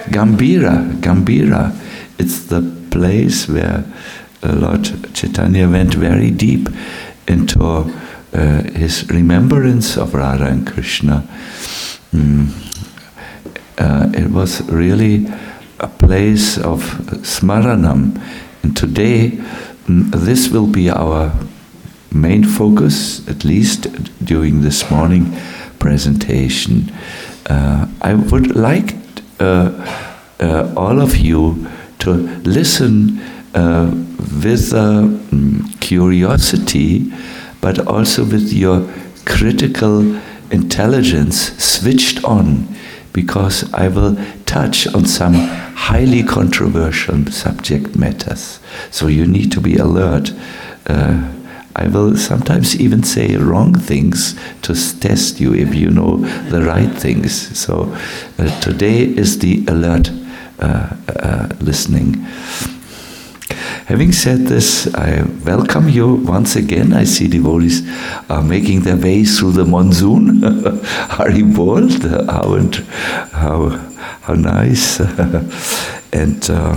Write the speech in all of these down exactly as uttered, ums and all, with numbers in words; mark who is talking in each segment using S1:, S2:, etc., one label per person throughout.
S1: Gambhira, Gambhira. It's the place where uh, Lord Chaitanya went very deep into uh, his remembrance of Radha and Krishna. Mm. Uh, it was really a place of smaranam. And today, mm, this will be our main focus, at least during this morning presentation. Uh, I would like uh, uh, all of you to listen uh, with uh, curiosity, but also with your critical intelligence switched on, because I will touch on some highly controversial subject matters. So you need to be alert. Uh, I will sometimes even say wrong things to test you if you know the right things. So uh, today is the alert uh, uh, listening. Having said this, I welcome you once again. I see devotees are making their way through the monsoon. Haribol, how and how how nice. And uh,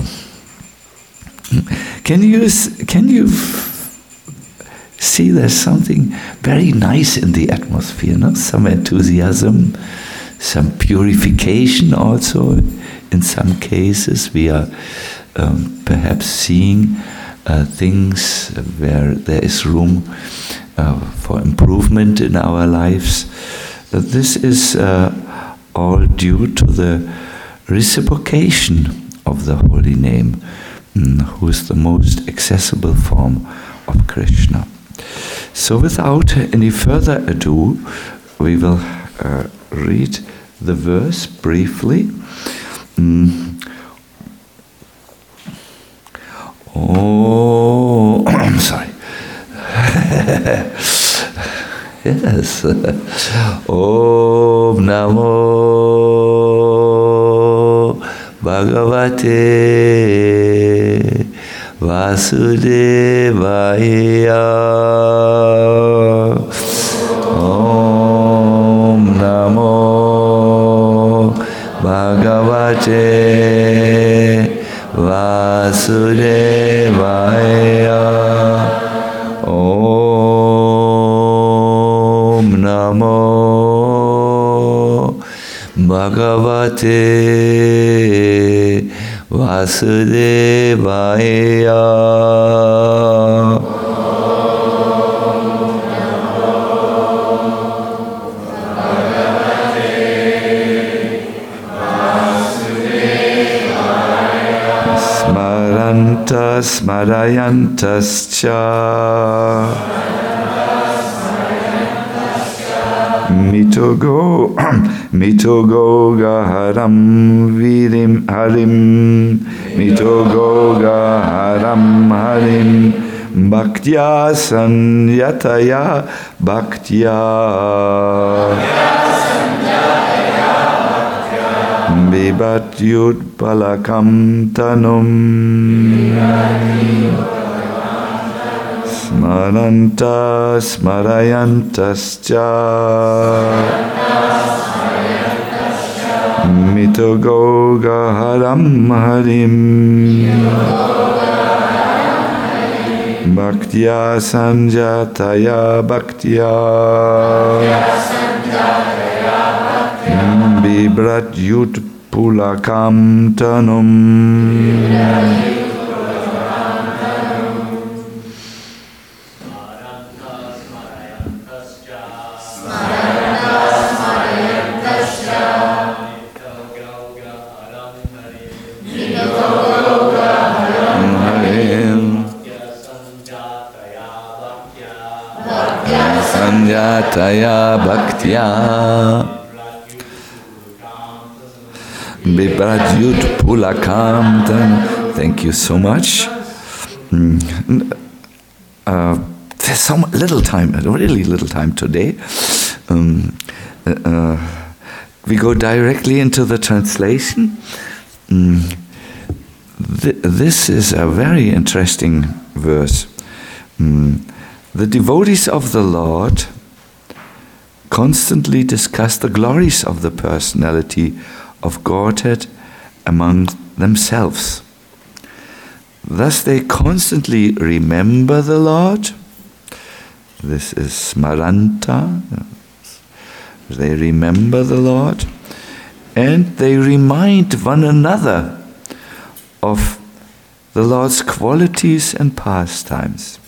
S1: can you can you see there's something very nice in the atmosphere, no? Some enthusiasm, some purification also. In some cases, we are um, perhaps seeing uh, things where there is room uh, for improvement in our lives. Uh, this is uh, all due to the reciprocation of the holy name, mm, who is the most accessible form of Krishna. So without any further ado, we will uh, read the verse briefly. Mm. Oh, I'm sorry. Yes. Om Namo Bhagavate Vasudevaya. Om Namo Bhagavate Vasudevaya. Om Namo Bhagavate Vasudevaya. Smarantas smarayantascha mitogo mitogo gaharam virim harim mitogo gaharam harim bhaktya sanyataya bhaktya bibat yud palakam tanum smaranta smarayantascha mitogo gaharam harim bhaktya sanjataya bhaktya bibrat yud pulakam tanum. Sanjataya bhaktya Bibradyut pulakam. Thank you so much. Mm. Uh, there's some little time, really little time today. Um, uh, we go directly into the translation. Mm. Th- this is a very interesting verse. Mm. The devotees of the Lord constantly discuss the glories of the personality of Godhead among themselves. Thus they constantly remember the Lord. This is smaranta. They remember the Lord, and they remind one another of the Lord's qualities and pastimes.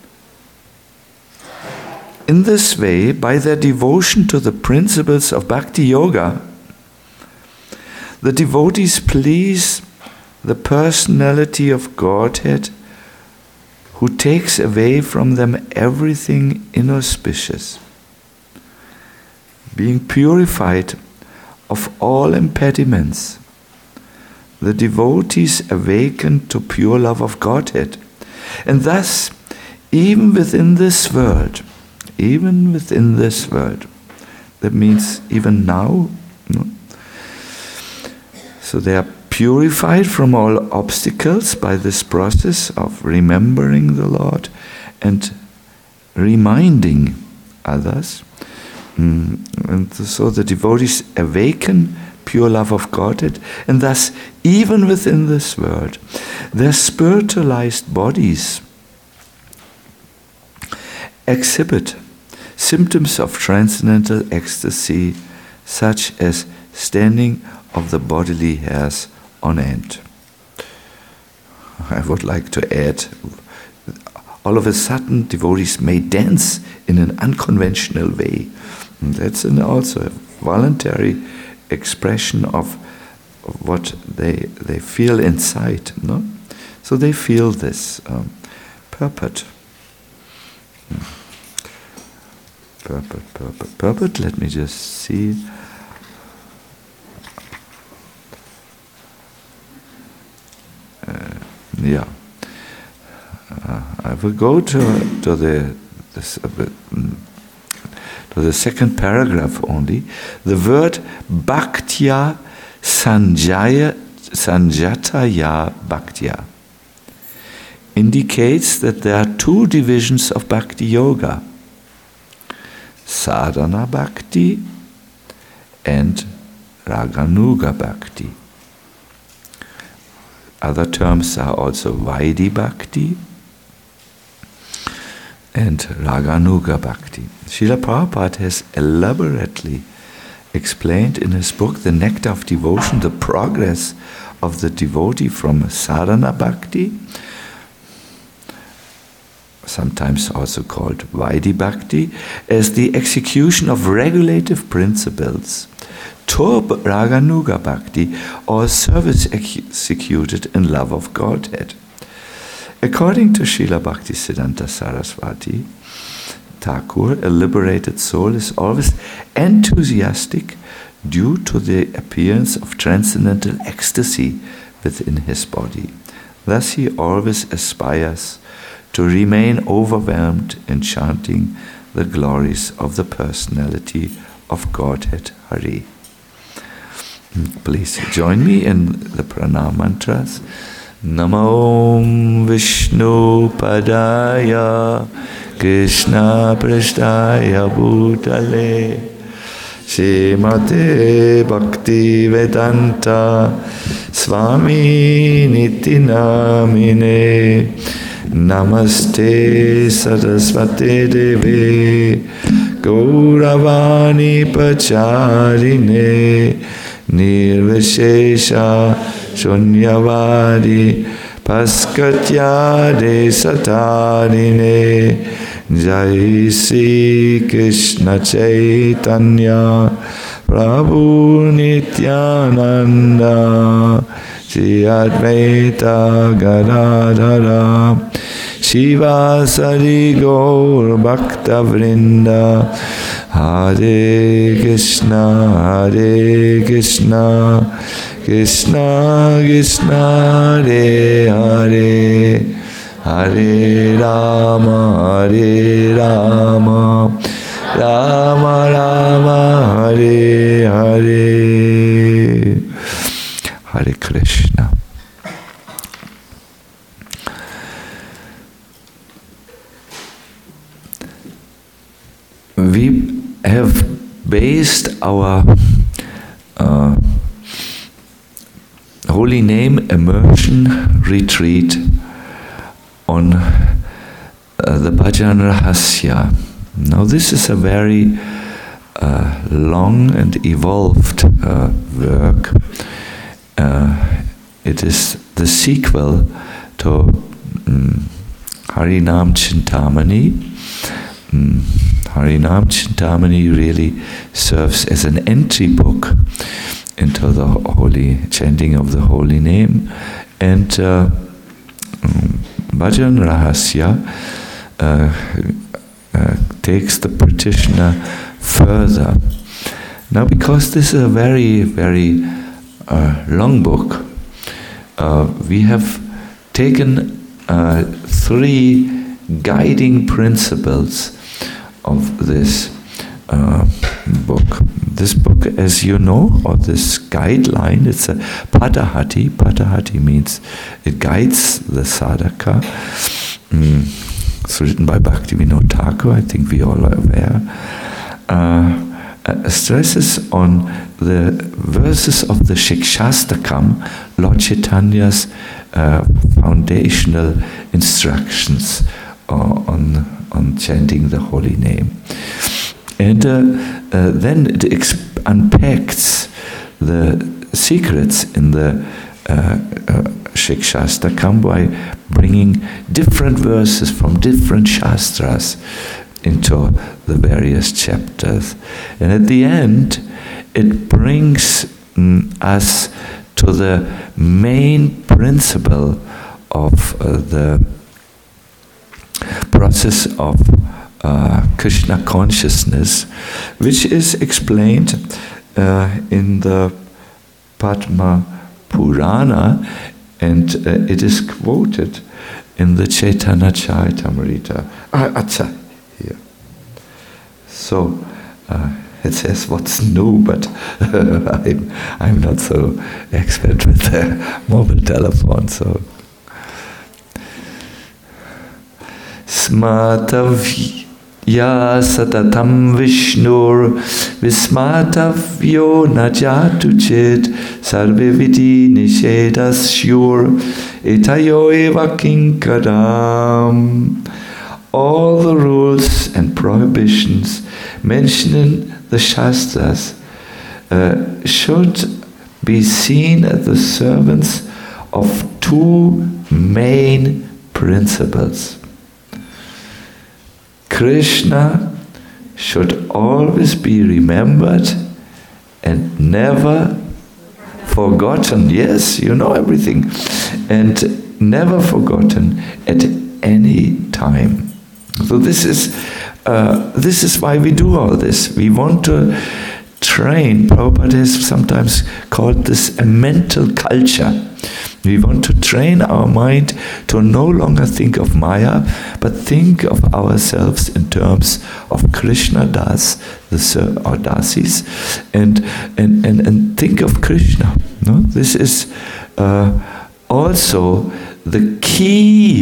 S1: In this way, by their devotion to the principles of Bhakti Yoga, the devotees please the personality of Godhead, who takes away from them everything inauspicious. Being purified of all impediments, the devotees awaken to pure love of Godhead. And thus, even within this world, even within this world, that means even now, no? So they are purified from all obstacles by this process of remembering the Lord and reminding others. Mm, and so the devotees awaken pure love of Godhead, and thus, even within this world, their spiritualized bodies exhibit symptoms of transcendental ecstasy, such as standing of the bodily hairs on end. I would like to add, all of a sudden devotees may dance in an unconventional way. And that's an also a voluntary expression of what they they feel inside, no? So they feel this um, purport. Purport, purport, purport. Let me just see. Uh, yeah. Uh, I will go to to the this, uh, to the second paragraph only. The word bhaktya sanjaya sanjataya bhaktya indicates that there are two divisions of bhakti yoga: sadhana bhakti and raganuga bhakti. Other terms are also Vaidhi Bhakti and Raganuga Bhakti. Srila Prabhupada has elaborately explained in his book, The Nectar of Devotion, the progress of the devotee from Sadhana Bhakti, sometimes also called Vaidhi Bhakti, as the execution of regulative principles, to Raganuga Bhakti, or service executed in love of Godhead. According to Srila Bhaktisiddhanta Saraswati Thakur, a liberated soul is always enthusiastic due to the appearance of transcendental ecstasy within his body. Thus he always aspires to remain overwhelmed in chanting the glories of the personality of Godhead Hari. Please join me in the pranam mantras. Namo Vishnu Padaya Krishna Prasthaya Bhutale Srimate Bhakti Vedanta Swami Niti Namine Namaste Saraswate Deve Gauravani Pacharine Nirvishesha Shunyavadi Paskatyade Satarine Jai Sri Krishna Chaitanya Prabhu Nityananda Shri Advaita Gadadhara Shivasari Gaur Bhakta Vrinda Hare Krishna Hare Krishna Krishna Krishna Hare Hare Hare Rama Hare Rama Rama Rama Hare Hare. Hare Krishna. We have based our uh, Holy Name Immersion Retreat on uh, the Bhajan Rahasya. Now this is a very uh, long and evolved uh, work. Uh, it is the sequel to um, Harinam Chintamani. Um, Harinam Chintamani really serves as an entry book into the holy chanting of the holy name, and uh, um, Bhajan Rahasya uh, uh, takes the practitioner further. Now, because this is a very, very uh, long book, uh, we have taken uh, three guiding principles of this uh, book. This book, as you know, or this guideline, it's a Padahati. Padahati means it guides the sadhaka. Mm. It's written by Bhaktivinoda Thakur, I think we all are aware. Uh, uh, stresses on the verses of the Shikshastakam, Lord Chaitanya's uh, foundational instructions uh, on, on chanting the holy name. And uh, uh, then it exp- unpacks the secrets in the uh, uh, Shikshastakam by bringing different verses from different shastras into the various chapters. And at the end, it brings mm, us to the main principle of uh, the process of Uh, Krishna consciousness, which is explained uh, in the Padma Purana, and uh, it is quoted in the Chaitanya Charitamrita. Ah, acha, here. So uh, it says what's new, but I'm, I'm not so expert with the mobile telephone, so. Smatav Ya satatam Vishnur Vismatavyo najatu chit Sarve vidi nishedas shur Etayo eva kinkadam. All the rules and prohibitions mentioned in the Shastras uh, should be seen as the servants of two main principles. Krishna should always be remembered and never forgotten. Yes, you know everything. And never forgotten at any time. So this is uh, this is why we do all this. We want to train. Prabhupada has sometimes called this a mental culture. We want to train our mind to no longer think of Maya, but think of ourselves in terms of Krishna Das, the or Dasis, and, and, and, and think of Krishna. No? This is uh, also the key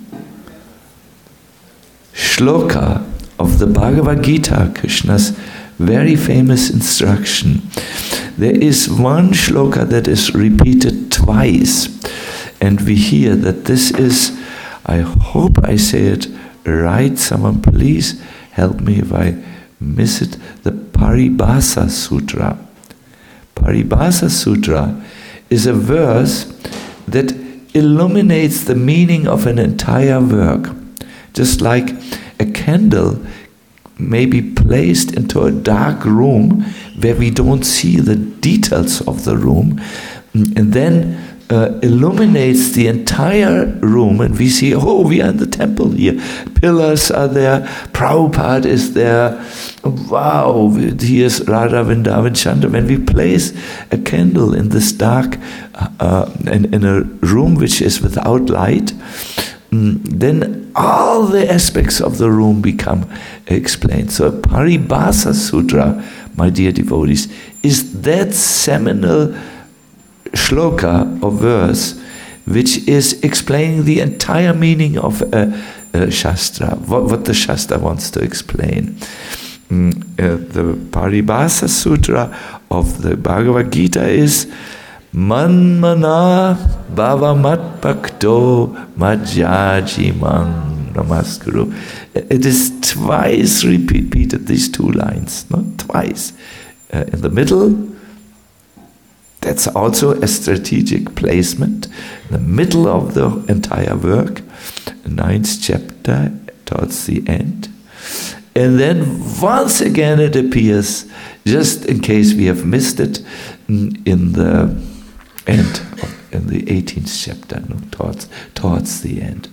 S1: shloka of the Bhagavad Gita, Krishna's very famous instruction. There is one shloka that is repeated twice, and we hear that this is, I hope I say it right, someone please help me if I miss it, the Paribhasa Sutra. Paribhasa Sutra is a verse that illuminates the meaning of an entire work. Just like a candle may be placed into a dark room where we don't see the details of the room, and then uh, illuminates the entire room, and we see, oh, we are in the temple here. Pillars are there, Prabhupada is there, wow, here's Radha Vrindavan Chandra. When we place a candle in this dark, uh, in, in a room which is without light, then all the aspects of the room become explained. So Paribhasa Sutra, my dear devotees, is that seminal shloka or verse which is explaining the entire meaning of a, a Shastra, what, what the Shastra wants to explain. Mm, uh, the Paribhasa Sutra of the Bhagavad Gita is Manmana bhavamat bhakto majjajimang namaskuru. It is twice repeated, these two lines, not twice. Uh, in the middle, that's also a strategic placement. In the middle of the entire work, ninth chapter, towards the end. And then once again it appears, just in case we have missed it, in the end, of, in the eighteenth chapter, no, towards, towards the end.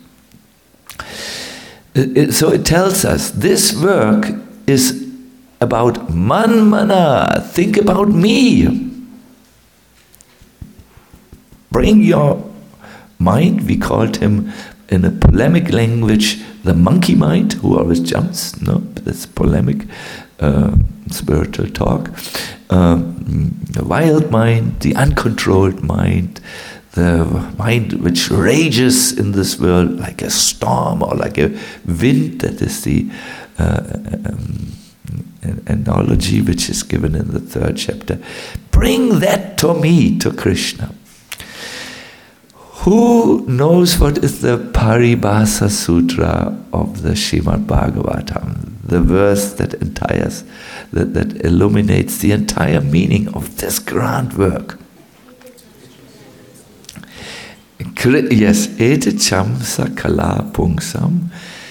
S1: It, it, so it tells us this work is about manmana, think about me. Bring your mind, we called him in a polemic language the monkey mind, who always jumps, no, that's polemic, uh, spiritual talk. Um, the wild mind, the uncontrolled mind, the mind which rages in this world like a storm or like a wind, that is the uh, um, analogy which is given in the third chapter. Bring that to me, to Krishna. Who knows what is the Paribhasa Sutra of the Srimad Bhagavatam? The verse that entires, that, that illuminates the entire meaning of this grand work. Yes, ete chamsa kala pungsam,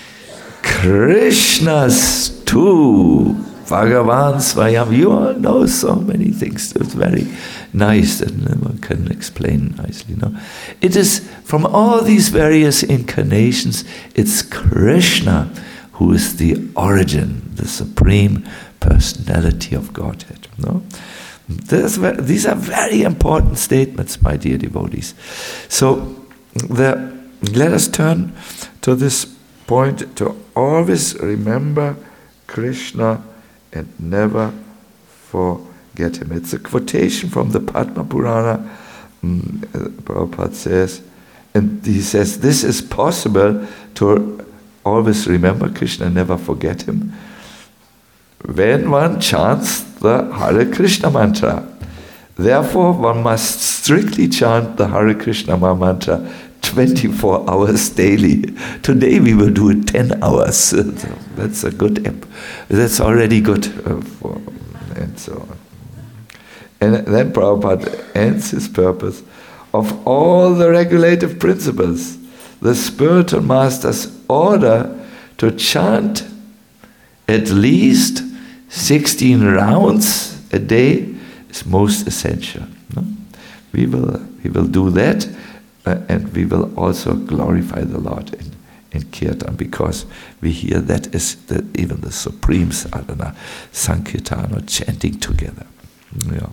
S1: Krishna's too, Bhagavan Swayam. You all know so many things. It's very nice and one can explain nicely. No? It is from all these various incarnations, it's Krishna who is the origin, the supreme personality of Godhead. No? These are very important statements, my dear devotees. So the, let us turn to this point, to always remember Krishna and never forget him. It's a quotation from the Padma Purana. Um, Prabhupada says, and he says, this is possible to always remember Krishna and never forget him when one chants the Hare Krishna mantra. Therefore, one must strictly chant the Hare Krishna mantra twenty-four hours daily. Today we will do it ten hours. That's a good app. That's already good. Uh, for, and so on. And then Prabhupada ends his purpose. Of all the regulative principles, the spiritual masters order to chant at least sixteen rounds a day is most essential. No? We will we will do that, uh, and we will also glorify the Lord in, in Kirtan, because we hear that is the, even the supreme sadhana, Sankirtan, or chanting together. Yeah.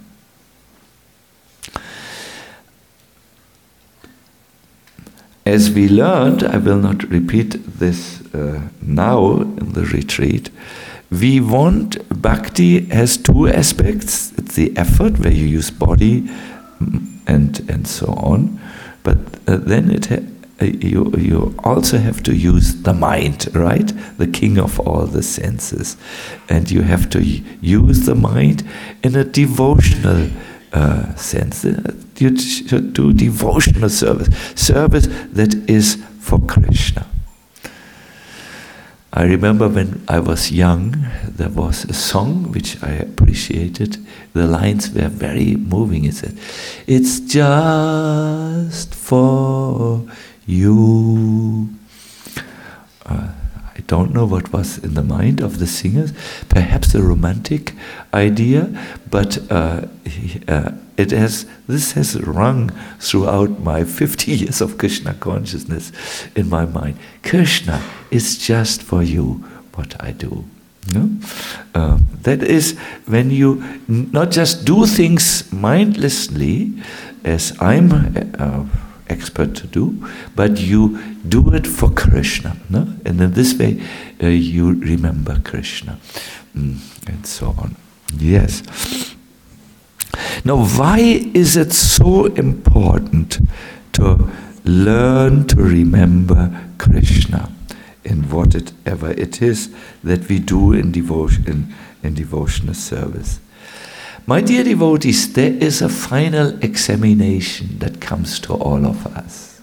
S1: As we learned, I will not repeat this uh, now in the retreat, we want, bhakti has two aspects. It's the effort, where you use body and and so on, but uh, then it ha- you you also have to use the mind, right? The king of all the senses, and you have to use the mind in a devotional uh, sense. You should do devotional service, service that is for Krishna. I remember when I was young, there was a song which I appreciated. The lines were very moving. It said, "It's just for you." Uh, I don't know what was in the mind of the singers. Perhaps a romantic idea, but uh, uh, it has. This has rung throughout my fifty years of Krishna consciousness in my mind. Krishna is just for you what I do. No? Uh, that is when you not just do things mindlessly, as I'm uh, expert to do, but you do it for Krishna. No? And in this way, uh, you remember Krishna, mm, and so on. Yes. Now, why is it so important to learn to remember Krishna in whatever it is that we do in devotion, in, in devotional service? My dear devotees, there is a final examination that comes to all of us.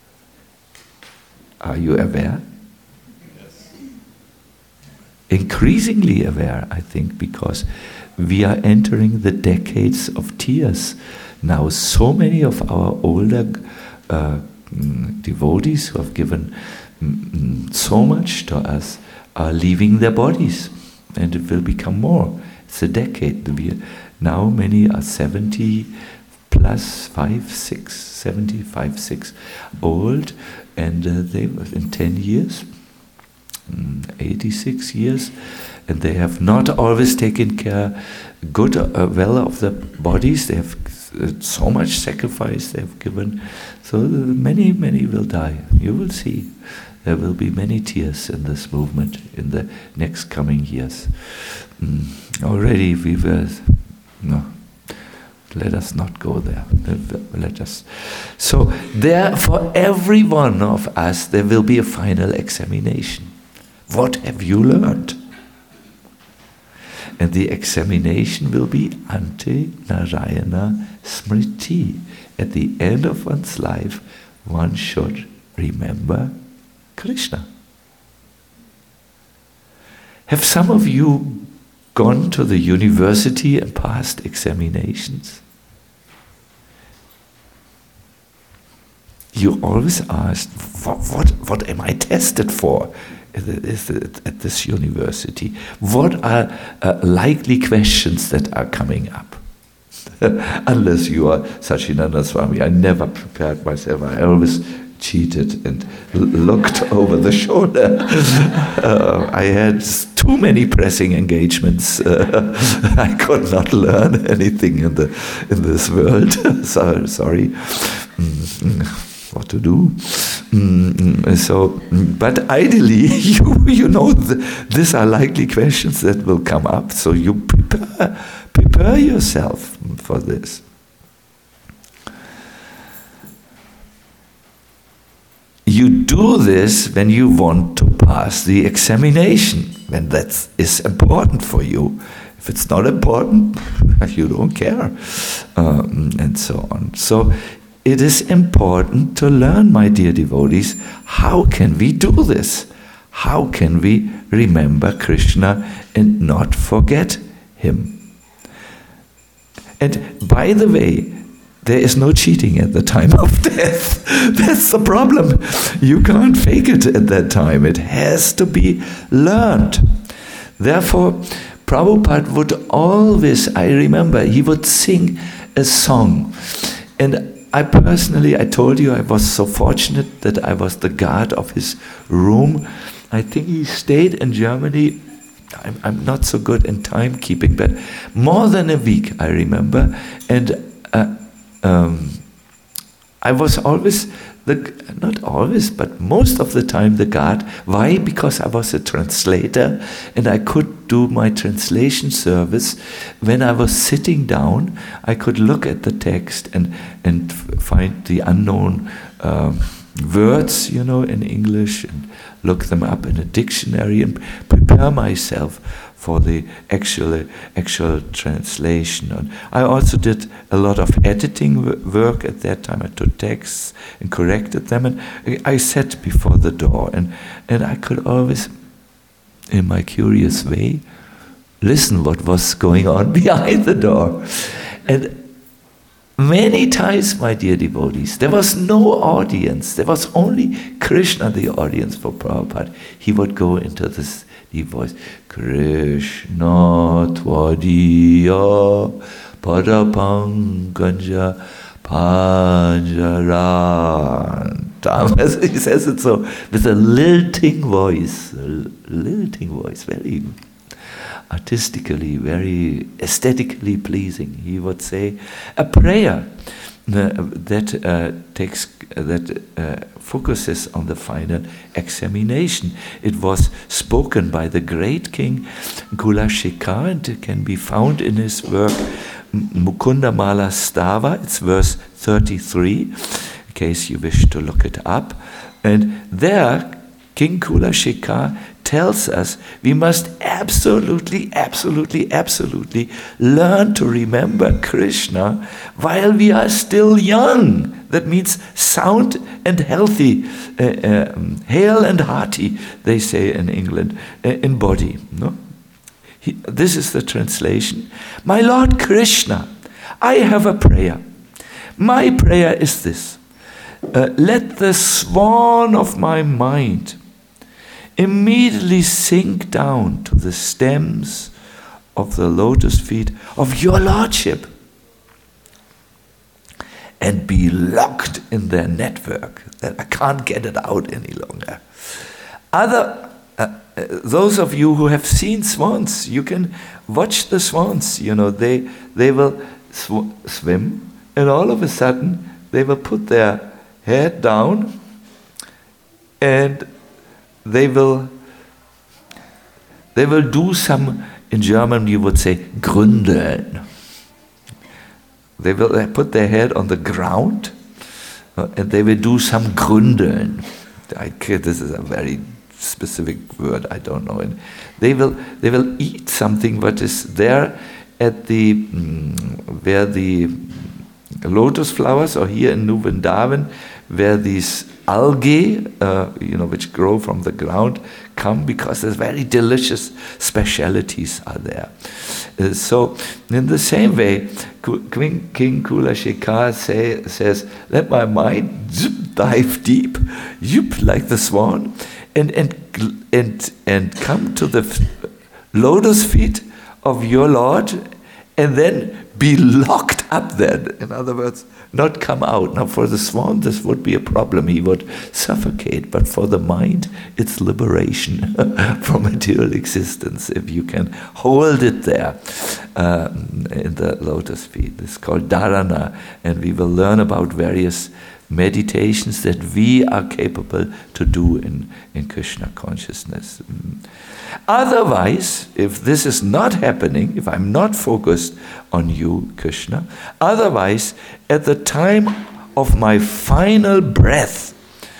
S1: Are you aware? Yes. Increasingly aware, I think, because we are entering the decades of tears. Now, so many of our older uh, devotees who have given mm, so much to us are leaving their bodies, and it will become more. It's a decade. We, now many are seventy plus, five, six, seventy-five, six old, and uh, they in ten years, eighty-six years, and they have not always taken care good uh, well of the bodies. They have uh, so much sacrifice they have given. So uh, many, many will die. You will see. There will be many tears in this movement in the next coming years. Mm. Already we were, no, let us not go there. Let us. So there, for every one of us, there will be a final examination. What have you learned? And the examination will be Ante Narayana Smriti. At the end of one's life, one should remember Krishna. Have some of you gone to the university and passed examinations? You always ask, what, what, what am I tested for at this university? What are uh, likely questions that are coming up? Unless you are Sachinanda Swami. I never prepared myself. I always cheated and l- looked over the shoulder. uh, I had too many pressing engagements. Uh, I could not learn anything in the in this world. so, sorry. Mm-hmm. What to do? Mm-hmm. So, but ideally, you you know, th- these are likely questions that will come up. So you prepare prepare yourself for this. You do this when you want to pass the examination, when that is important for you. If it's not important, you don't care, um, and so on. So it is important to learn, my dear devotees, how can we do this? How can we remember Krishna and not forget him? And by the way, there is no cheating at the time of death. That's the problem. You can't fake it at that time. It has to be learned. Therefore, Prabhupada would always, I remember, he would sing a song. And I personally, I told you I was so fortunate that I was the guard of his room. I think he stayed in Germany. I'm, I'm not so good in timekeeping, but more than a week, I remember. And uh, Um, I was always, the not always, but most of the time the guard. Why? Because I was a translator and I could do my translation service. When I was sitting down, I could look at the text and, and find the unknown um, words, you know, in English and look them up in a dictionary and prepare myself for the actual actual translation. And I also did a lot of editing work at that time. I took texts and corrected them, and I sat before the door, and, and I could always, in my curious way, listen what was going on behind the door. And many times, my dear devotees, there was no audience. There was only Krishna, the audience for Prabhupada. He would go into this deep voice, Krishna Tvadiya Padapankanja Panjarantam. He says it so, with a lilting voice, a lilting voice, very artistically, very aesthetically pleasing. He would say a prayer uh, that uh, takes uh, that uh, focuses on the final examination. It was spoken by the great king Kulashekar, and it can be found in his work Mukunda Mala Stava. It's verse thirty-three, in case you wish to look it up. And there King Kula Shekar tells us we must absolutely, absolutely, absolutely learn to remember Krishna while we are still young. That means sound and healthy, uh, um, hale and hearty, they say in England, uh, in body. No? He, this is the translation. My Lord Krishna, I have a prayer. My prayer is this. Uh, let the swan of my mind immediately sink down to the stems of the lotus feet of your Lordship and be locked in their network, that I can't get it out any longer. Other, uh, uh, those of you who have seen swans, you can watch the swans. You know, they they will sw- swim, and all of a sudden they will put their head down, and they will they will do some. In German, you would say gründeln. They will put their head on the ground, uh, and they will do some gründeln. I, this is a very specific word, I don't know. And they will they will eat something what is there at the mm, where the lotus flowers, or here in New Vrindavan, where these algae, uh, you know, which grow from the ground, come, because there's very delicious specialities are there. Uh, so, in the same way, King, King Kula Shekar say, says, "Let my mind zip, dive deep, zip, like the swan, and and and and come to the f- lotus feet of your Lord, and then be locked up there." In other words, not come out. Now, for the swan, this would be a problem. He would suffocate. But for the mind, it's liberation from material existence if you can hold it there um, in the lotus feet. It's called dharana, and we will learn about various meditations that we are capable to do in, in Krishna consciousness. Otherwise, if this is not happening, if I'm not focused on you, Krishna, otherwise, at the time of my final breath,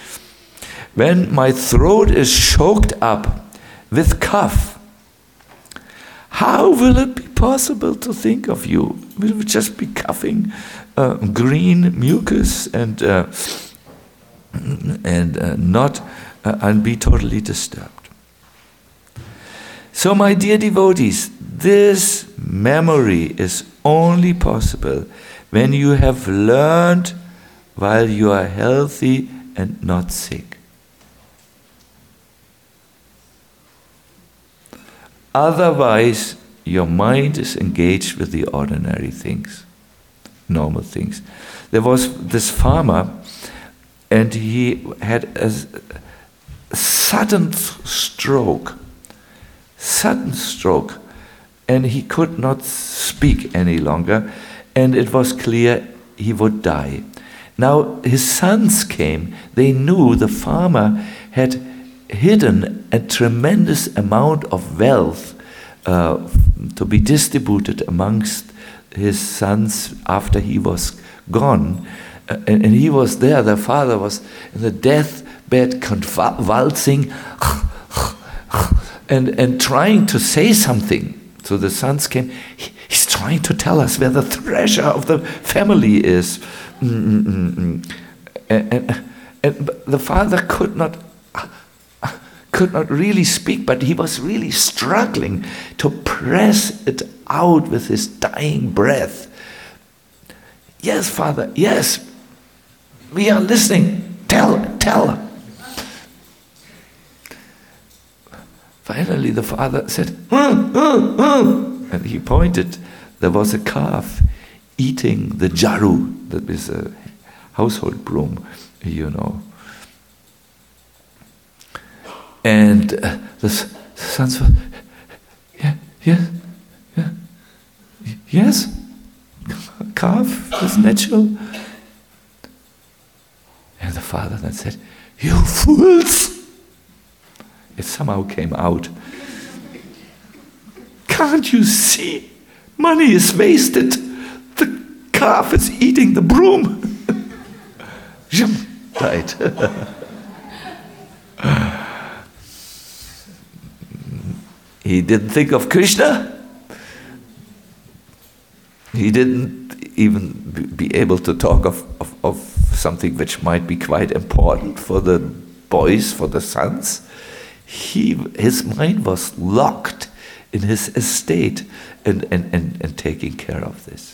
S1: when my throat is choked up with cough, how will it be possible to think of you? Will we just be coughing uh, green mucus and uh, and uh, not uh, and be totally disturbed? So, my dear devotees, this memory is only possible when you have learned while you are healthy and not sick. Otherwise, your mind is engaged with the ordinary things, normal things. There was this farmer, and he had a sudden stroke, sudden stroke, and he could not speak any longer, and it was clear he would die. Now his sons came. They knew the farmer had hidden a tremendous amount of wealth uh, to be distributed amongst his sons after he was gone. Uh, and, and he was there, the father was in the deathbed convulsing and, and trying to say something. So the sons came, he, he's trying to tell us where the treasure of the family is. Mm-mm-mm. And, and, and the father could not could not really speak, but he was really struggling to press it out with his dying breath. Yes, Father, yes, we are listening. Tell, tell. Finally, the father said, hmm, hmm, hmm. And he pointed. There was a calf eating the jaru, that is a household broom, you know. And uh, the sons were, yeah, yeah, yeah, yes, calf is natural. And the father then said, "You fools!" It somehow came out. "Can't you see? Money is wasted. The calf is eating the broom." Died. He didn't think of Krishna. He didn't even be able to talk of, of, of something which might be quite important for the boys, for the sons. He, his mind was locked in his estate and, and, and, and taking care of this.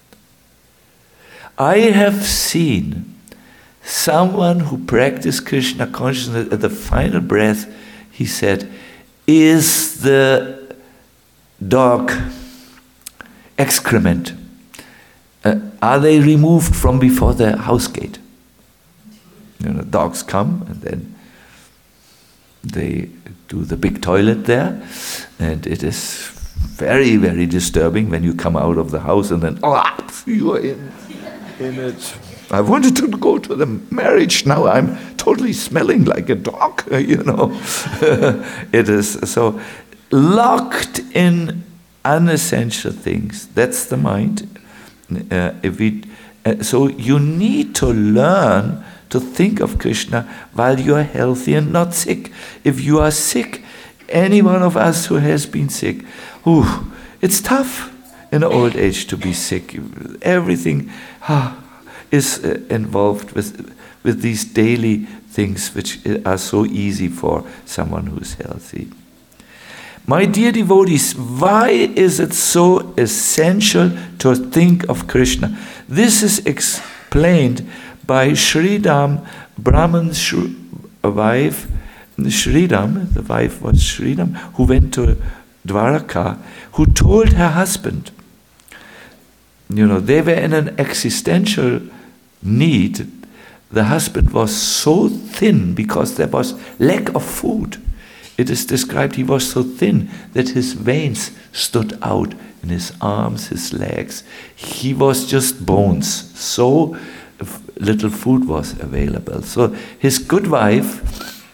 S1: I have seen someone who practiced Krishna consciousness at the final breath, he said, is the dog excrement. Uh, are they removed from before the house gate? You know, dogs come and then they do the big toilet there, and it is very, very disturbing when you come out of the house and then, oh, you are in, in it. I wanted to go to the marriage, now I'm totally smelling like a dog, you know. It is so locked in unessential things. That's the mind. Uh, if we, uh, so you need to learn to think of Krishna while you are healthy and not sick. If you are sick, any one of us who has been sick, whew, it's tough in old age to be sick. Everything ah, is uh, involved with with these daily things which are so easy for someone who is healthy. My dear devotees, why is it so essential to think of Krishna? This is explained by Sridham, Brahman's wife, Sridham, the wife was Sridham, who went to Dwaraka, who told her husband, you know, they were in an existential need. The husband was so thin because there was lack of food. It is described he was so thin that his veins stood out in his arms, his legs. He was just bones. So little food was available. So his good wife,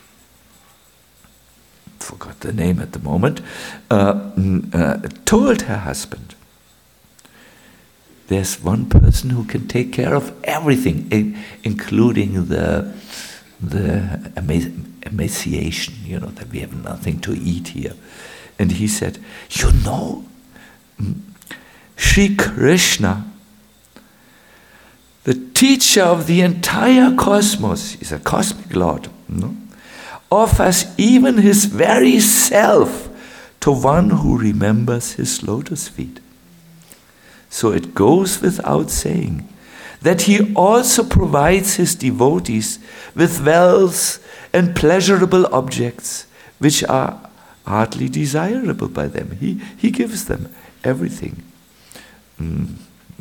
S1: forgot the name at the moment, uh, uh, told her husband, there's one person who can take care of everything, including the the emaciation, you know, that we have nothing to eat here. And he said, you know, Sri Krishna, the teacher of the entire cosmos, is a cosmic lord, no? Offers even his very self to one who remembers his lotus feet. So it goes without saying that he also provides his devotees with wealth and pleasurable objects which are hardly desirable by them. He, he gives them everything. Mm.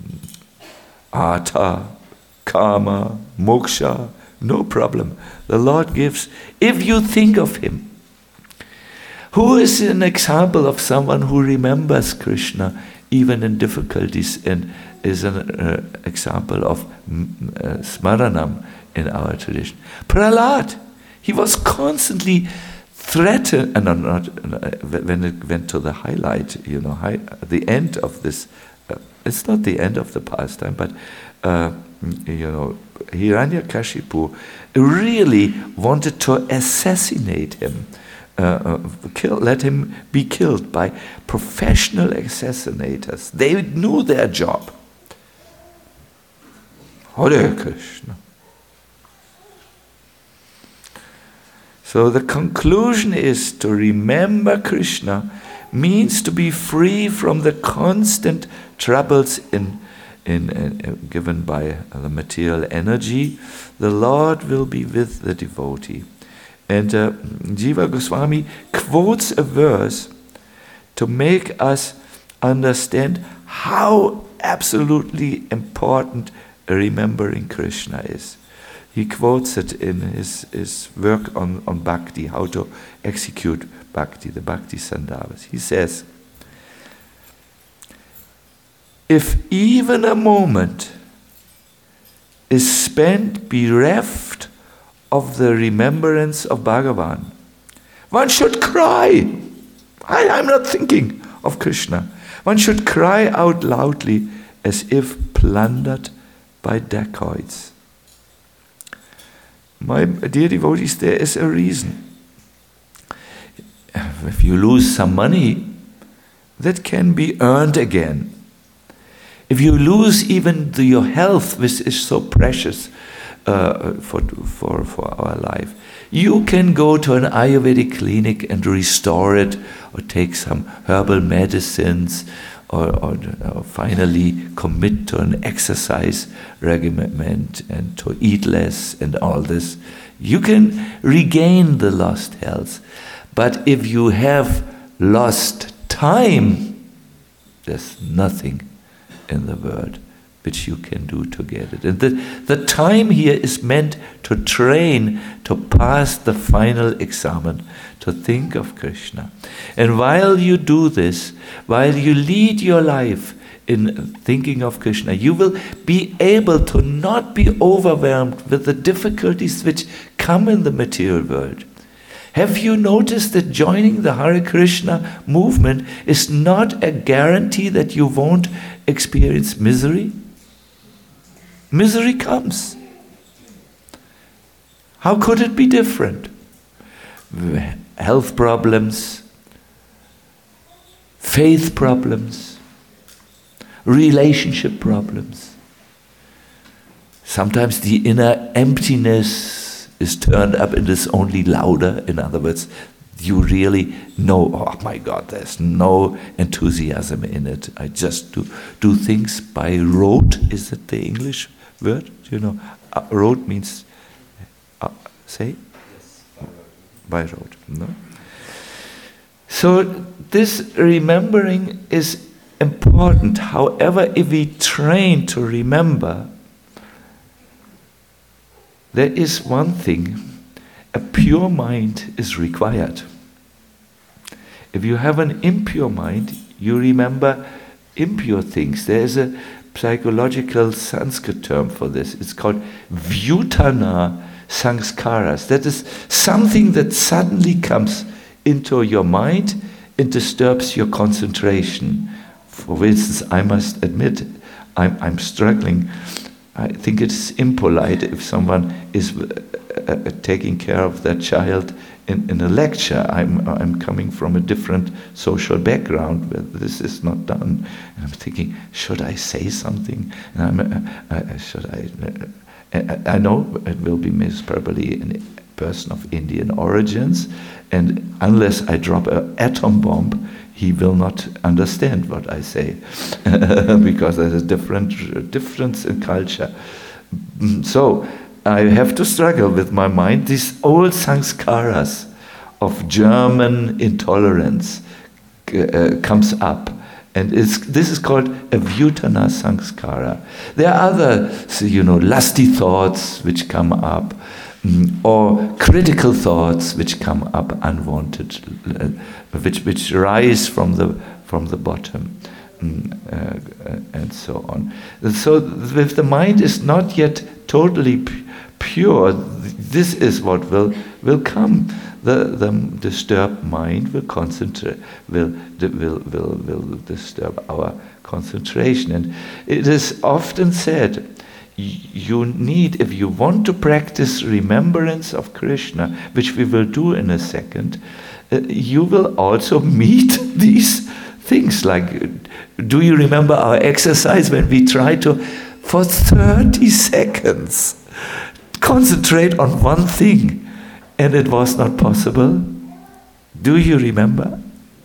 S1: Artha, karma, moksha, no problem. The Lord gives, if you think of him. Who is an example of someone who remembers Krishna even in difficulties, and is an uh, example of uh, smaranam in our tradition? Prahlad, he was constantly threatened, and uh, not, uh, when it went to the highlight, you know, high, the end of this, uh, it's not the end of the pastime, but, uh, you know, Hiranyakashipu really wanted to assassinate him. Uh, uh, kill, let him be killed by professional assassinators. They knew their job. Hare Krishna. So the conclusion is to remember Krishna means to be free from the constant troubles in, in, in given by the material energy. The Lord will be with the devotee. And uh, Jiva Goswami quotes a verse to make us understand how absolutely important remembering Krishna is. He quotes it in his, his work on, on Bhakti, how to execute Bhakti, the Bhakti Sandhavas. He says, if even a moment is spent bereft of the remembrance of Bhagavan, one should cry. I, I'm not thinking of Krishna. One should cry out loudly as if plundered by dacoits. My dear devotees, there is a reason. If you lose some money, that can be earned again. If you lose even the, your health, which is so precious uh, for, for, for our life, you can go to an Ayurvedic clinic and restore it, or take some herbal medicines, or, or, or finally commit to an exercise regimen and to eat less and all this. You can regain the lost health. But if you have lost time, there's nothing in the world which you can do to get it. And the, the time here is meant to train, to pass the final examen, to think of Krishna. And while you do this, while you lead your life in thinking of Krishna, you will be able to not be overwhelmed with the difficulties which come in the material world. Have you noticed that joining the Hare Krishna movement is not a guarantee that you won't experience misery? Misery comes. How could it be different? Health problems, faith problems, relationship problems. Sometimes the inner emptiness is turned up and is only louder. In other words, you really know, oh my God, there's no enthusiasm in it. I just do, do things by rote. Is it the English word? Do you know? Uh, rote means, uh, say?
S2: Yes,
S1: by rote. No? So this remembering is important. However, if we train to remember, there is one thing, a pure mind is required. If you have an impure mind, you remember impure things. There is a psychological Sanskrit term for this. It's called vyutana sanskaras. That is something that suddenly comes into your mind and disturbs your concentration. For instance, I must admit, I'm, I'm struggling. I think it's impolite if someone is uh, uh, taking care of their child in, in a lecture. I'm, I'm coming from a different social background where this is not done. And I'm thinking, should I say something? And I'm, uh, uh, should I? Uh, I know it will be Miss probably a person of Indian origins, and unless I drop an atom bomb, he will not understand what I say because there's a different difference in culture. So I have to struggle with my mind. These old sanskaras of German intolerance uh, comes up, and it's, this is called a vyutana sanskara. There are other, so, you know, lusty thoughts which come up, or critical thoughts which come up unwanted, uh, which which rise from the from the bottom, uh, and so on. So if the mind is not yet totally p- pure, this is what will will come. The the disturbed mind will concentrate will will will will disturb our concentration, and it is often said, you need, if you want to practice remembrance of Krishna, which we will do in a second, uh, you will also meet these things. Like, do you remember our exercise when we tried to, for thirty seconds, concentrate on one thing, and it was not possible? Do you remember?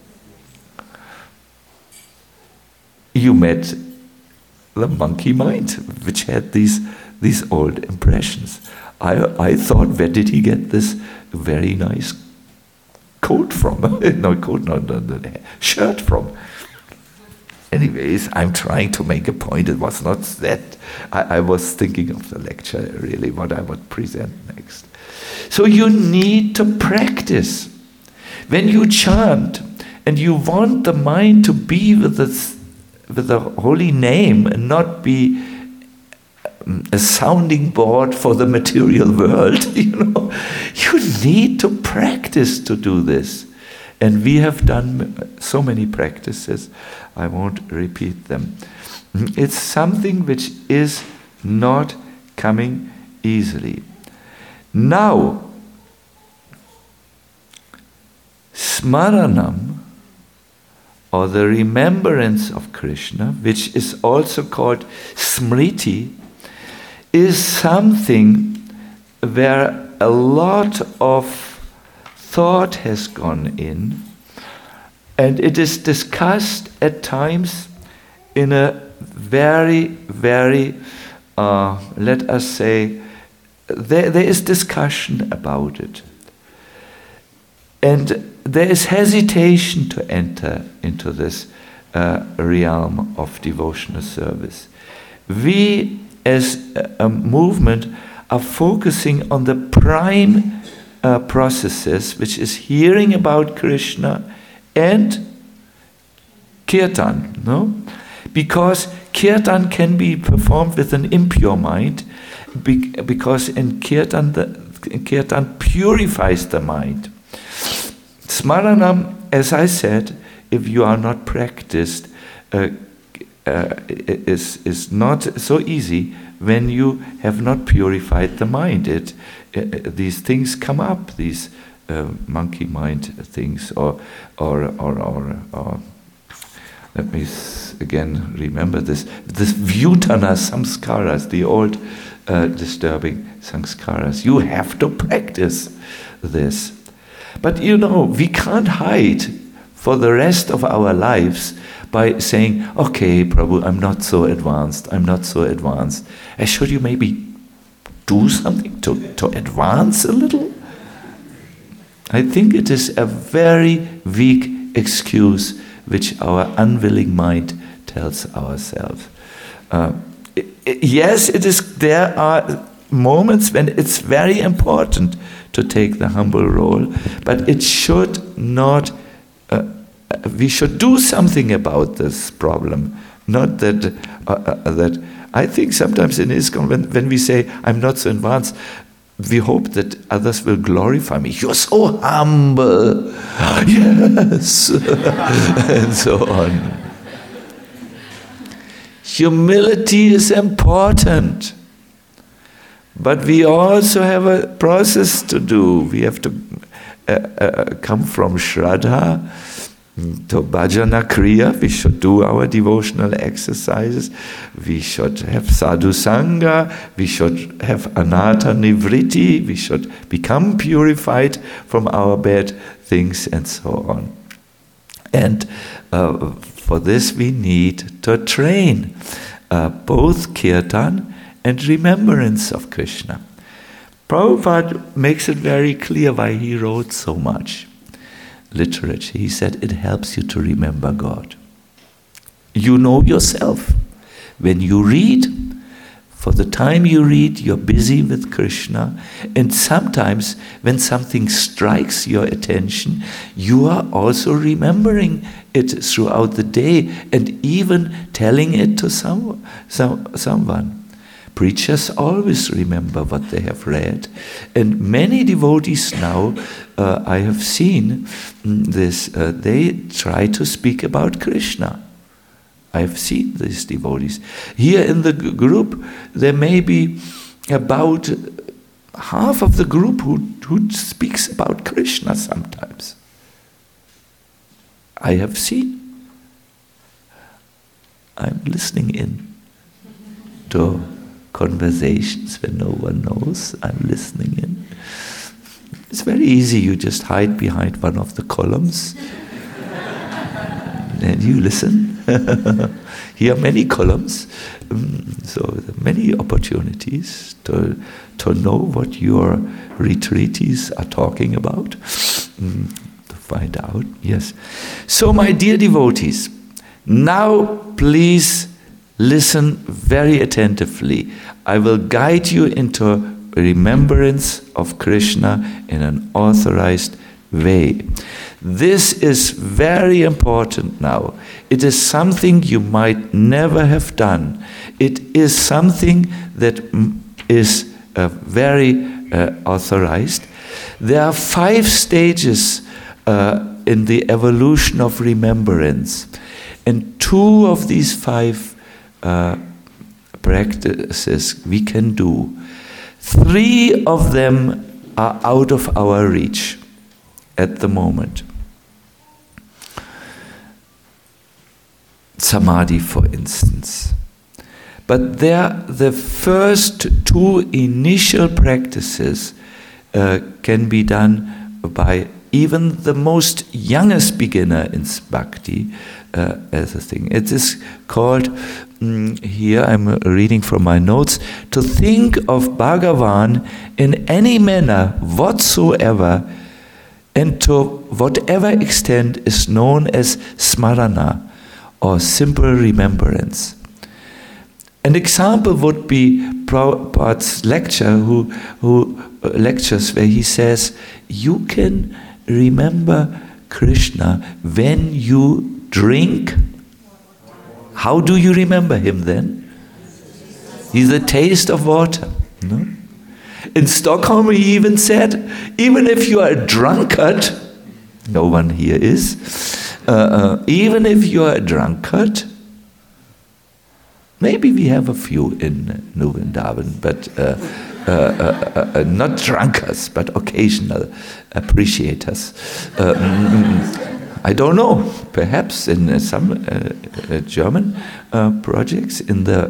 S1: You met the monkey mind, which had these these old impressions. I I thought, where did he get this very nice coat from? no coat, no, no, no, shirt from. Anyways, I'm trying to make a point. It was not that. I, I was thinking of the lecture, really, what I would present next. So you need to practice. When you chant and you want the mind to be with this, with the holy name and not be a sounding board for the material world, you know, you need to practice to do this. And we have done so many practices, I won't repeat them. It's something which is not coming easily. Now, Smaranam, or the remembrance of Krishna, which is also called Smriti, is something where a lot of thought has gone in, and it is discussed at times in a very, very, uh, let us say, there, there is discussion about it. And there is hesitation to enter into this uh, realm of devotional service. We, as a, a movement, are focusing on the prime uh, processes, which is hearing about Krishna and kirtan, no? Because kirtan can be performed with an impure mind, be, because in kirtan, the, kirtan purifies the mind. Smaranam, as I said, if you are not practiced, uh, uh, is is not so easy when you have not purified the mind. It uh, these things come up, these uh, monkey mind things, or or or or. or let me s- again remember this. This vyutana samskaras, the old uh, disturbing samskaras. You have to practice this. But you know, we can't hide for the rest of our lives by saying, okay, Prabhu, I'm not so advanced, I'm not so advanced. Uh, should you maybe do something to, to advance a little? I think it is a very weak excuse which our unwilling mind tells ourselves. Uh, it, it, yes, it is. There are moments when it's very important to take the humble role, but it should not. Uh, we should do something about this problem. Not that uh, uh, that. I think sometimes in ISKCON, when, when we say I'm not so advanced, we hope that others will glorify me. You're so humble. Yes. And so on. Humility is important. But we also have a process to do. We have to uh, uh, come from Shraddha to Bhajana Kriya. We should do our devotional exercises. We should have Sadhu Sangha. We should have Anartha Nivritti. We should become purified from our bad things and so on. And uh, for this we need to train uh, both kirtan and remembrance of Krishna. Prabhupada makes it very clear why he wrote so much literature. He said it helps you to remember God. You know yourself. When you read, for the time you read, you're busy with Krishna, and sometimes when something strikes your attention, you are also remembering it throughout the day and even telling it to some, some, someone. Preachers always remember what they have read. And many devotees now, uh, I have seen this, uh, they try to speak about Krishna. I have seen these devotees. Here in the g- group, there may be about half of the group who, who speaks about Krishna sometimes. I have seen. I'm listening in to conversations when no one knows. I'm listening in. It's very easy. You just hide behind one of the columns and you listen. Here are many columns, um, so there are many opportunities to to know what your retreatees are talking about, um, to find out. Yes. So, my dear devotees, now please listen very attentively. I will guide you into remembrance of Krishna in an authorized way. This is very important now. It is something you might never have done. It is something that is uh, very uh, authorized. There are five stages uh, in the evolution of remembrance. And two of these five uh, practices we can do. Three of them are out of our reach at the moment. samadhi, for instance. But there, the first two initial practices uh, can be done by even the most youngest beginner in bhakti uh, as a thing. It is called, um, here I'm reading from my notes, to think of Bhagavan in any manner whatsoever and to whatever extent is known as smarana, or simple remembrance. An example would be Prabhupada's lecture, who, who uh, lectures where he says, you can remember Krishna when you drink. How do you remember him then? He's the taste of water. No? In Stockholm he even said, even if you are a drunkard, no one here is, uh, uh, even if you are a drunkard, maybe we have a few in New Vrindavan, but uh, uh, uh, uh, not drunkards, but occasional appreciators. Uh, mm, I don't know, perhaps in uh, some uh, uh, German uh, projects in the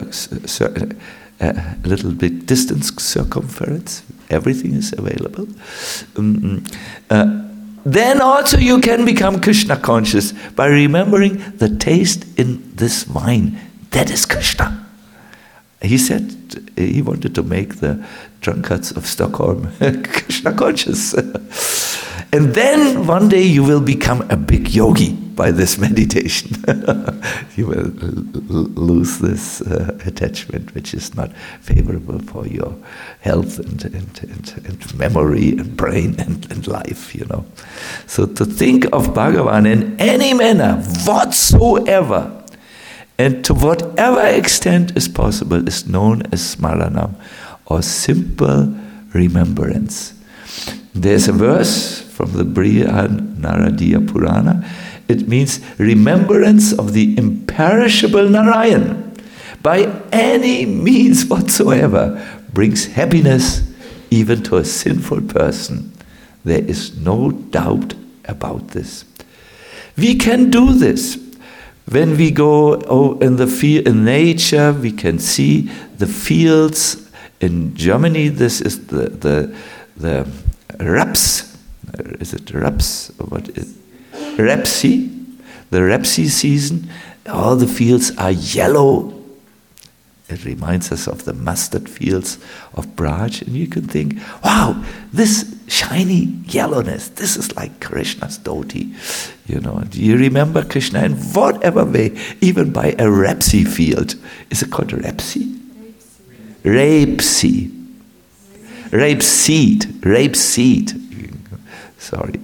S1: uh, a little bit distance circumference, everything is available. Um, uh, then also you can become Krishna conscious by remembering the taste in this wine. That is Krishna. He said he wanted to make the drunkards of Stockholm Krishna conscious. And then one day you will become a big yogi by this meditation. You will l- lose this uh, attachment, which is not favorable for your health and, and, and, and memory and brain and, and life, you know. So to think of Bhagavan in any manner whatsoever, and to whatever extent is possible, is known as smaranam, or simple remembrance. There's a verse from the Brihan Naradiya Purana. It means remembrance of the imperishable Narayan by any means whatsoever brings happiness even to a sinful person. There is no doubt about this. We can do this. When we go oh, in the field, in nature, we can see the fields. In Germany, this is the the the raps. Is it raps or what is Rapsi? The Rapsi season. All the fields are yellow. It reminds us of the mustard fields of Braj, and you can think, wow, this shiny yellowness, this is like Krishna's dhoti. You know, do you remember Krishna in whatever way, even by a rapsi field? Is it called rapsi? Rapeseed. Rapeseed. Rapeseed. Sorry.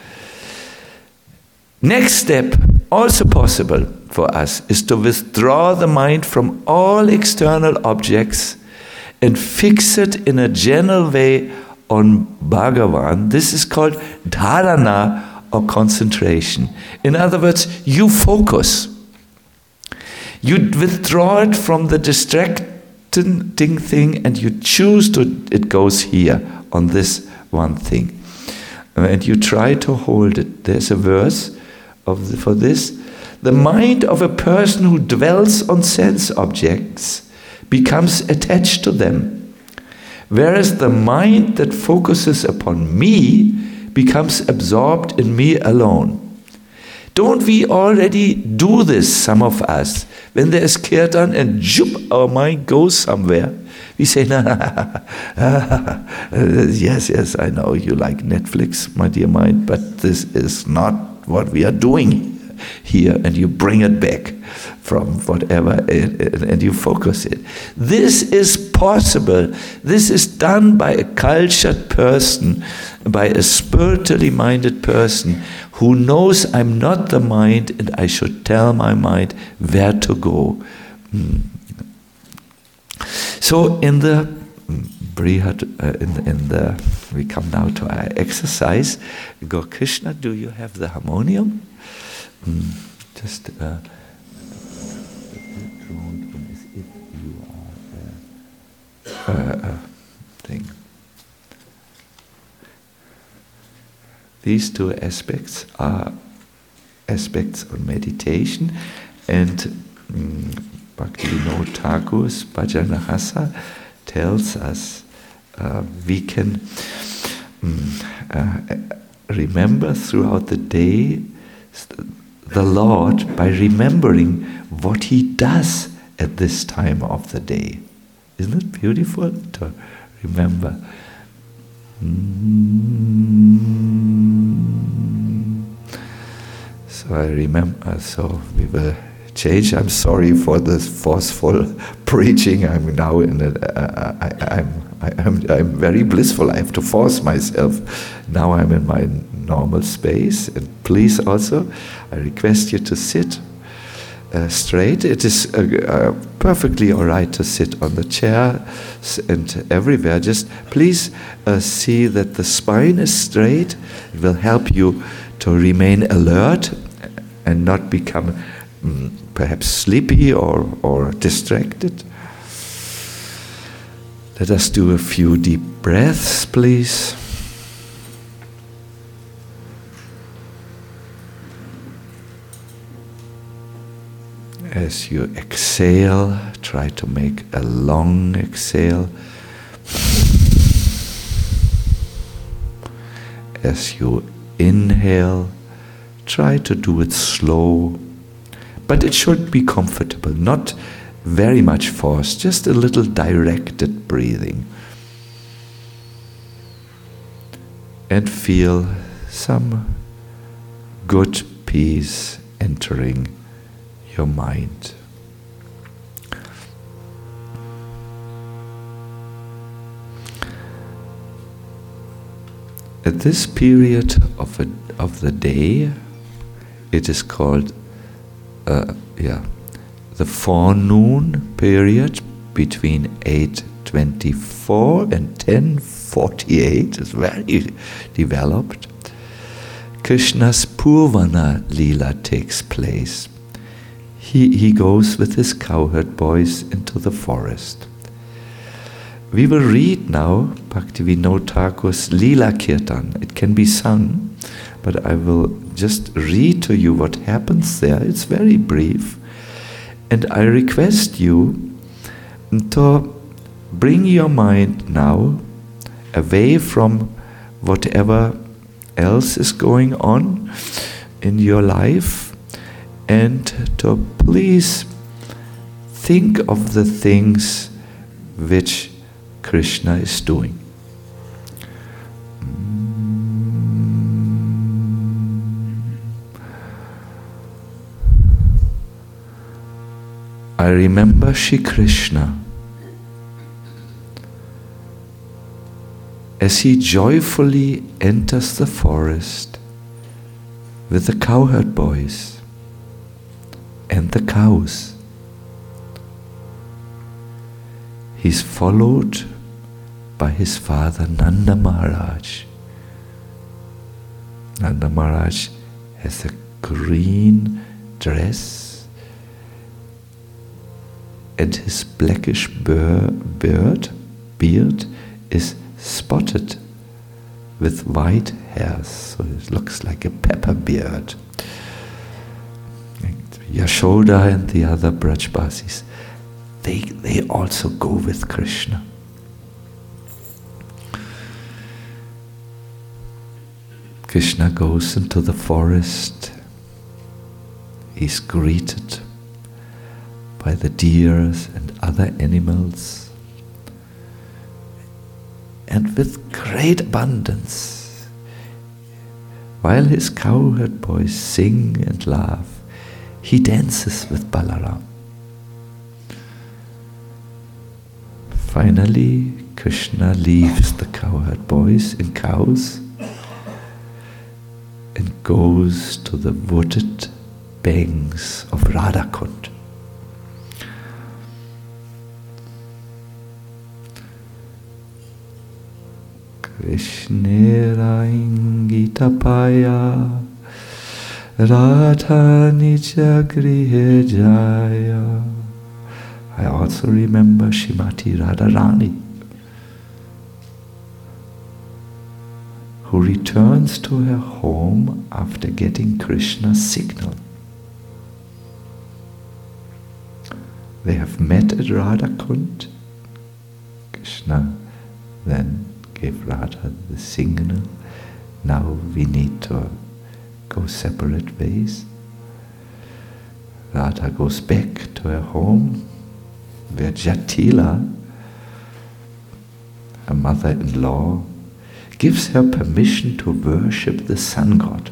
S1: Next step, also possible for us, is to withdraw the mind from all external objects and fix it in a general way on Bhagavan. This is called dharana, or concentration. In other words, you focus. You withdraw it from the distracting thing and you choose to, it goes here on this one thing. And you try to hold it. There's a verse of the, for this. The mind of a person who dwells on sense objects becomes attached to them, whereas the mind that focuses upon me becomes absorbed in me alone. Don't we already do this, some of us? When there is kirtan and zoop, our mind goes somewhere. We say, nah, nah, uh, yes, yes, I know you like Netflix, my dear mind, but this is not what we are doing here, and you bring it back from whatever, and you focus it. This is possible. This is done by a cultured person, by a spiritually minded person who knows I'm not the mind and I should tell my mind where to go. Mm. So in the Brihad, uh, in, in the, we come now to our exercise. Go, Krishna, do you have the harmonium? Mm, just uh, drawn as if you are a uh, uh, thing. These two aspects are aspects of meditation, And um, Bhaktivinoda Thakur's Bhajana Rasa tells us uh, we can um, uh, remember throughout the day the Lord by remembering what He does at this time of the day. Isn't it beautiful to remember? Mm. So I remember, so we will change. I'm sorry for this forceful preaching. I'm now in a, uh, I, I'm, I, I'm, I'm very blissful. I have to force myself. Now I'm in my normal space. And please also, I request you to sit Uh, straight. It is uh, uh, perfectly all right to sit on the chair and everywhere. Just please uh, see that the spine is straight. It will help you to remain alert and not become um, perhaps sleepy or, or distracted. Let us do a few deep breaths, please. As you exhale, try to make a long exhale. As you inhale, try to do it slow, but it should be comfortable, not very much forced, just a little directed breathing. And feel some good peace entering your mind. At this period of a, of the day, it is called uh, yeah, the forenoon period between eight twenty-four and ten forty-eight. It's very developed. Krishna's Purvana Lila takes place. He, he goes with his cowherd boys into the forest. We will read now Bhaktivinoda Thakur's Lila Kirtan. It can be sung, but I will just read to you what happens there. It's very brief. And I request you to bring your mind now away from whatever else is going on in your life, and to please think of the things which Krishna is doing. I remember Shri Krishna as he joyfully enters the forest with the cowherd boys and the cows. He's followed by his father Nanda Maharaj. Nanda Maharaj has a green dress, and his blackish bur- beard, beard is spotted with white hairs, so it looks like a pepper beard. Yashoda and the other Brajbasis, they, they also go with Krishna. Krishna goes into the forest. He's greeted by the deers and other animals, and with great abundance. While his cowherd boys sing and laugh, he dances with Balaram. Finally, Krishna leaves the cowherd boys and cows and goes to the wooded banks of Radhakund. Krishnera ingitapaya Radha Nija Grihe Jaya. I also remember Shrimati Radharani, who returns to her home after getting Krishna's signal. they have met at Radha Kund. Krishna then gave Radha the signal. Now we need to go separate ways. Radha goes back to her home, where Jatila, her mother-in-law, gives her permission to worship the sun god.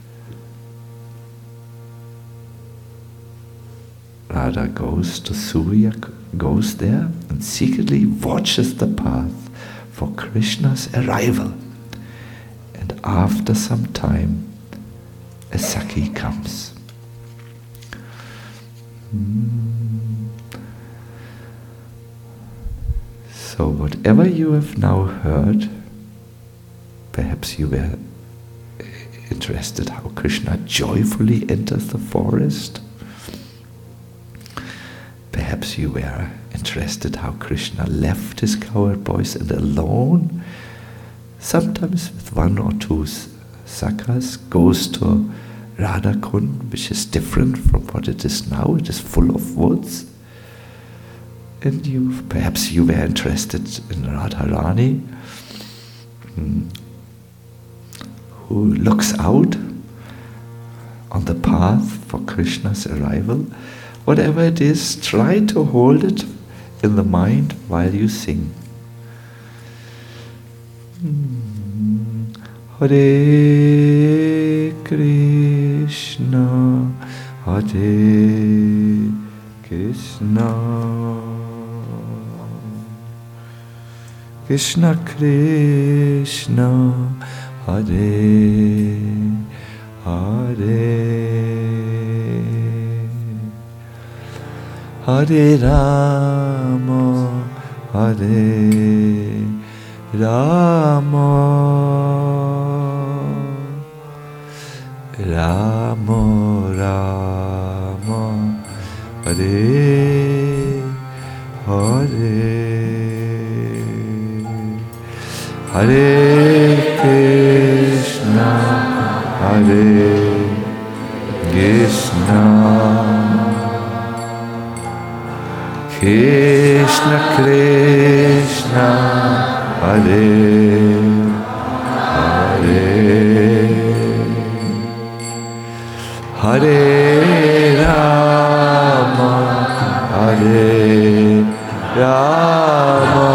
S1: Radha goes to Surya, goes there and secretly watches the path for Krishna's arrival. And after some time, a Sakhi comes. So whatever you have now heard, perhaps you were interested how Krishna joyfully enters the forest. Perhaps you were interested how Krishna left his cowherd boys and alone, sometimes with one or two sakhas, goes to Radha Kund, which is different from what it is now. It is full of woods. And you, perhaps you were interested in Radharani, who looks out on the path for Krishna's arrival. Whatever it is, try to hold it in the mind while you sing. Hare Krishna, Hare Krishna, Krishna Krishna, Hare Hare, Hare Rama, Hare Rama, Rama Rama, Hare Hare, Hare Krishna, Hare Krishna, Krishna Krishna, Hare Hare, Hare Rama, Hare Rama,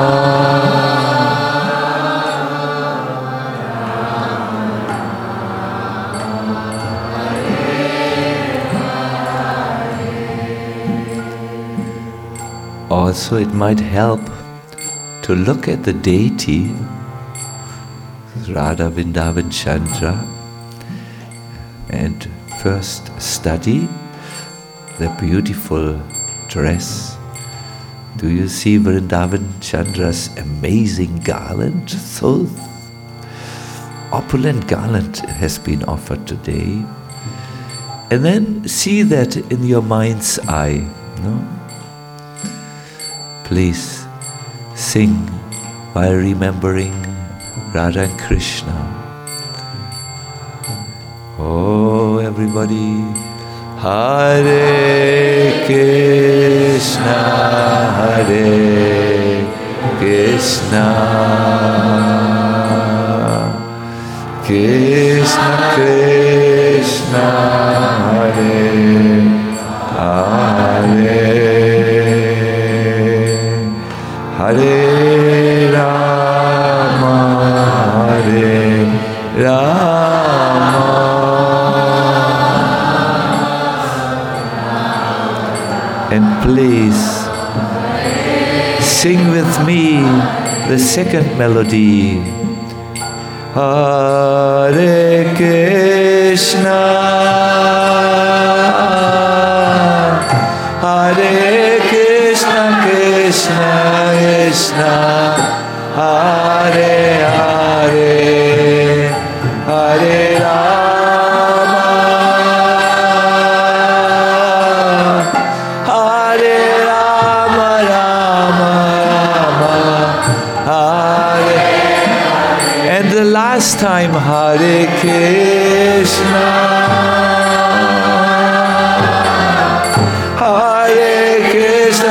S1: also, it might help to look at the deity, Radha Vrindavan Chandra, and first study the beautiful dress. Do you see Vrindavan Chandra's amazing garland? So opulent garland has been offered today. And then see that in your mind's eye, no? Please sing while remembering Radha and Krishna. Oh, everybody. Hare Krishna, Hare Krishna, Krishna Krishna, Hare Hare, Hare Rama, Hare Rama, and please sing with me the second melody. Hare Krishna, Hare Krishna, Krishna Krishna, Hare Hare, Hare Rama, Hare Rama, Rama Rama, Hare. And the last time, Hare Krishna, Hare Krishna,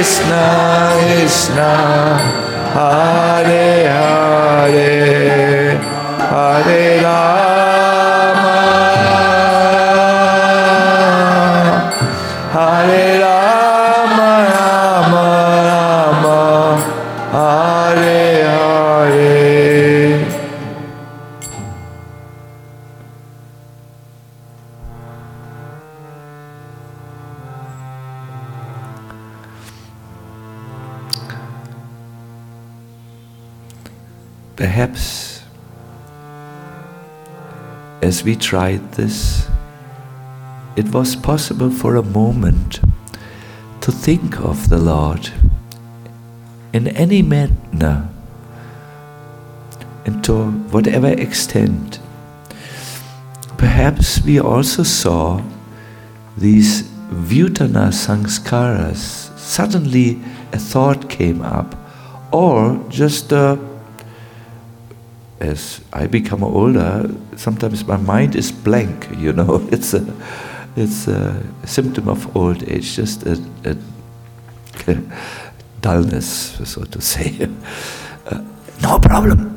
S1: Krishna, Krishna, Hare Hare, Hare Rama, Hare Rama, Rama Rama, Hare Hare. Perhaps as we tried this, it was possible for a moment to think of the Lord in any manner and to whatever extent. Perhaps we also saw these Vyutana Sanskaras. Suddenly a thought came up, or just a As I become older, sometimes my mind is blank, you know. It's a, it's a symptom of old age, just a, a, a dullness, so to say. Uh, no problem.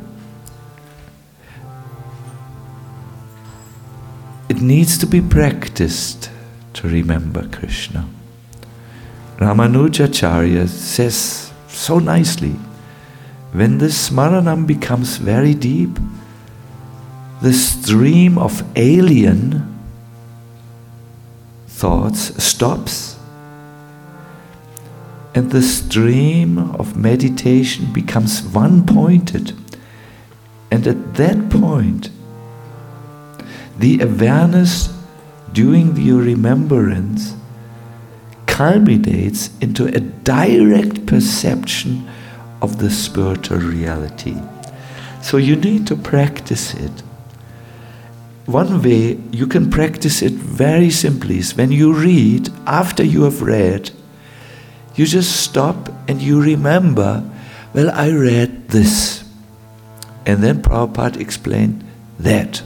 S1: It needs to be practiced to remember Krishna. Ramanujacharya says so nicely, when the smaranam becomes very deep, the stream of alien thoughts stops, and the stream of meditation becomes one-pointed. And at that point, the awareness during your remembrance culminates into a direct perception of the spiritual reality. So you need to practice it. One way you can practice it very simply is when you read, after you have read, you just stop and you remember, well, I read this. And then Prabhupada explained that.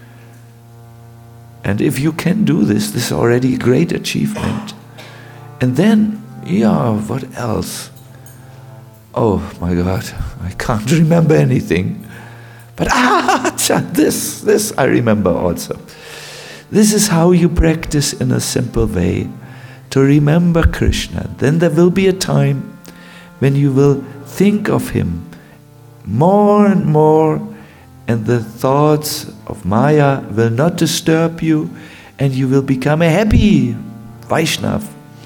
S1: And if you can do this, this is already a great achievement. And then, yeah, what else? Oh my God, I can't remember anything. But ah, this, this I remember also. This is how you practice in a simple way to remember Krishna. Then there will be a time when you will think of him more and more, and the thoughts of Maya will not disturb you, and you will become a happy Vaishnav.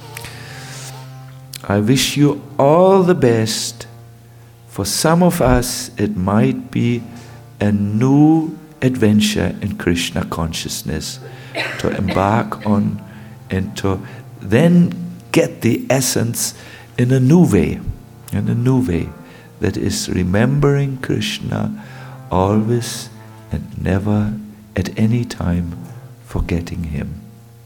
S1: I wish you all the best. For some of us, it might be a new adventure in Krishna consciousness to embark on and to then get the essence in a new way, in a new way, that is remembering Krishna always and never at any time forgetting him.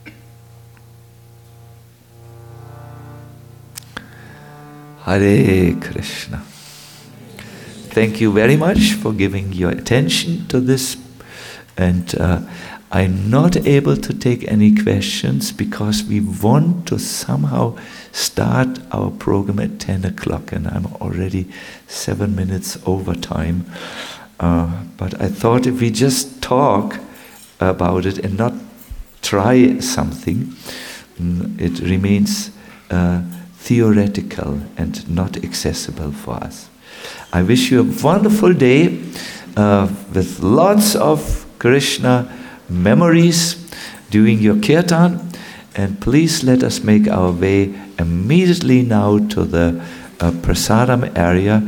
S1: Hare Krishna. Thank you very much for giving your attention to this, and uh, I'm not able to take any questions because we want to somehow start our program at ten o'clock, and I'm already seven minutes over time. Uh, but I thought if we just talk about it and not try something, it remains uh, theoretical and not accessible for us. I wish you a wonderful day uh, with lots of Krishna memories during your kirtan, and please let us make our way immediately now to the uh, prasadam area,